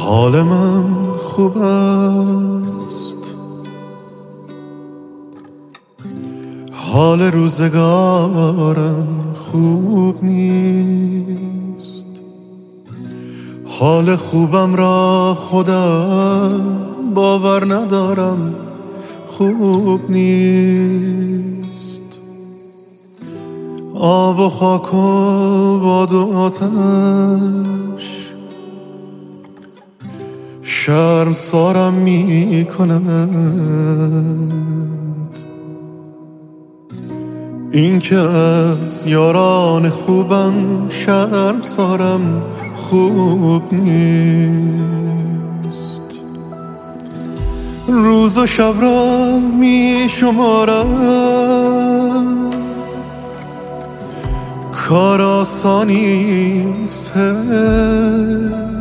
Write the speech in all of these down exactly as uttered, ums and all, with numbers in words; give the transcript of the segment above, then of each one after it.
حال من خوب است، حال روزگارم خوب نیست. حال خوبم را خودم باور ندارم خوب نیست. آب و خاک و باد و آتش شرم سارم می کنند. این که از یاران خوبم شرم سارم خوب نیست. روز و شب را می شمارم، کار آسانیست حیف.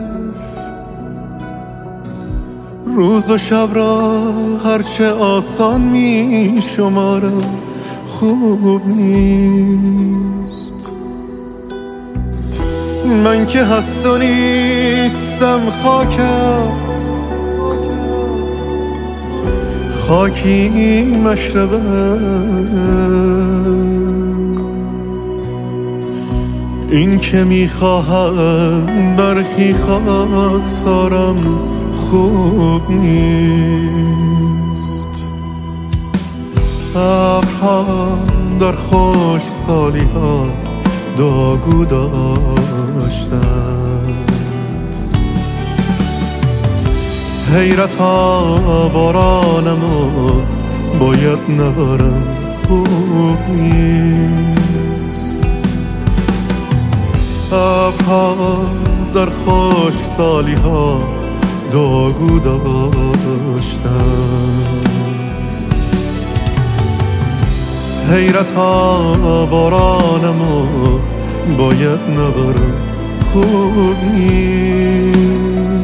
روز و شب را هرچه آسان می شمارم خوب نیست. من که هست و نیستم خاک است، خاکی مشربه. این که میخواهم برخی خاک سارم خوب نیست. ابرها در خشک سالی ها داغو داشتند. حیرت ها بارانمو باید نبارم خوب نیست. ابرها در خشک سالی ها داغو داشتند. حیرت ها بارانمو باید نبارم خوب نیست.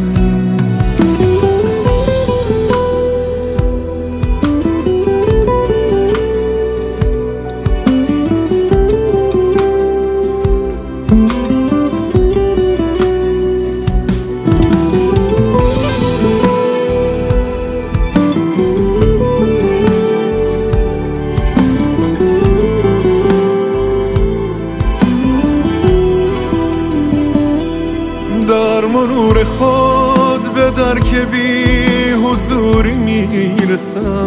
در مرور خود به درک بی حضوری میرسم.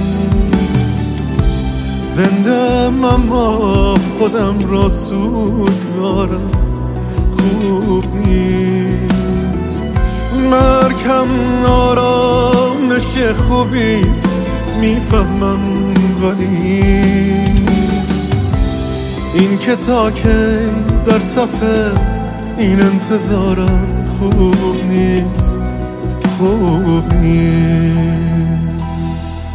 زنده‌ام اما خودم را سوگوارم خوب نیست. مرگم آرامش خوبیست میفهمم، ولی این که تا که در صفحه این انتظارم خوب نیست، خوب نیست.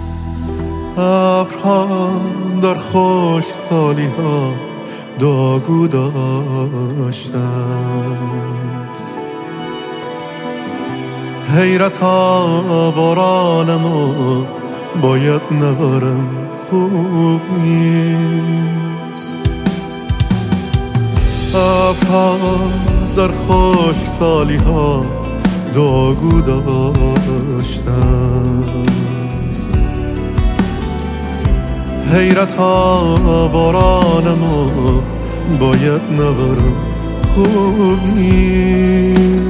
ابرها در خشک سالی ها داغو داشتند. حیرت ها بارانمو باید نبارم خوب نیست. ابرها در خشک سالی ها داغو داشتند. حیرت ها بارانمو باید نبارم خوب نیست.